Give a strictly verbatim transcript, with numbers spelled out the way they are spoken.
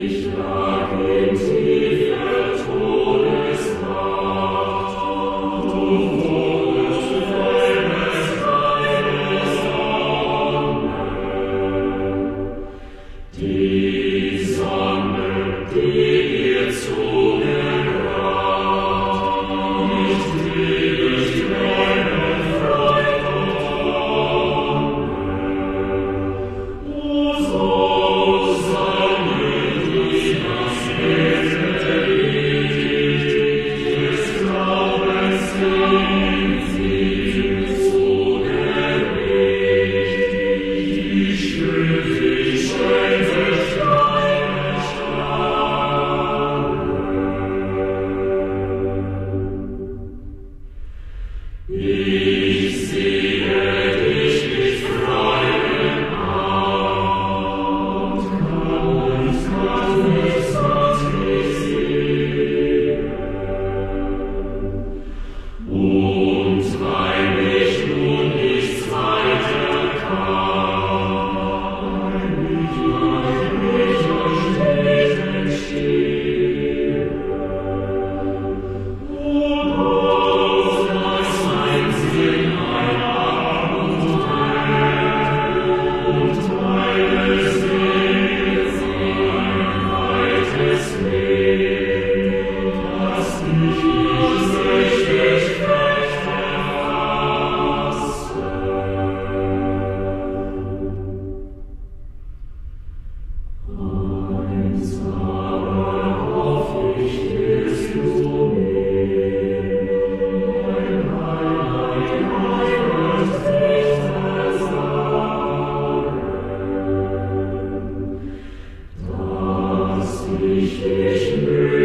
Ich lag in tiefer Todesnacht, du wurdest meines Leibes Sonne. Die Sonne, die dir zugebracht, nicht ewig meine Freud und Wonne. O so Sonne, die das Wesen liebt, des Glaubens hin sie zu Gericht, wie schön sie scheint durch deine Strahlen. Ich sehe dich mit Freuden an, und kann es Gott nicht sattlich sehen. Und weil ich nun nichts weiter kann, ich lass mich erstehen stehen. O Gott, lass mein Sinn ein Ab und und meine Seele ein weites Leben, dass ich nicht süchtig Kräfte fasse. Eins aber hoff ich, wirst du mir, mein Heiland Gott wird dich versagen, dass ich dich möge.